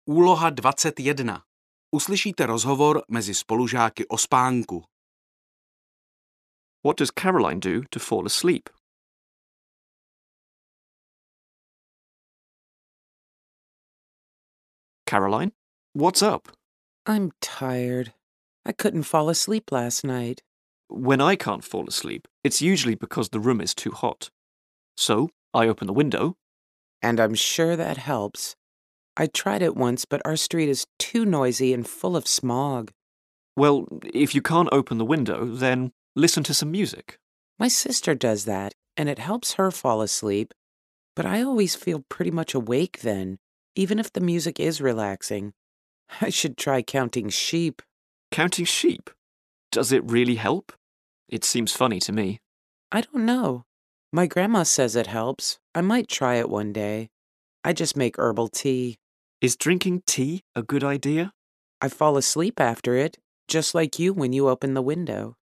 Úloha 21. Uslyšíte rozhovor mezi spolužáky o spánku. What does Caroline do to fall asleep? Caroline, what's up? I'm tired. I couldn't fall asleep last night. When I can't fall asleep, it's usually because the room is too hot. So, I open the window. And I'm sure that helps. I tried it once, but our street is too noisy and full of smog. Well, if you can't open the window, then listen to some music. My sister does that, and it helps her fall asleep. But I always feel pretty much awake then, even if the music is relaxing. I should try counting sheep. Counting sheep? Does it really help? It seems funny to me. I don't know. My grandma says it helps. I might try it one day. I just make herbal tea. Is drinking tea a good idea? I fall asleep after it, just like you when you open the window.